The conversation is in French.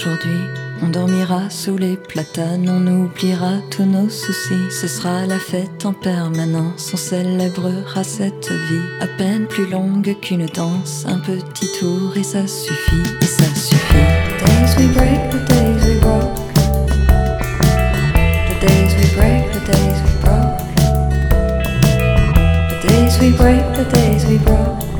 Aujourd'hui, on dormira sous les platanes, on oubliera tous nos soucis. Ce sera la fête en permanence, on célébrera cette vie à peine plus longue qu'une danse. Un petit tour et ça suffit, et ça suffit. The days we break, the days we broke. The days we break, the days we broke. The days we break, the days we broke.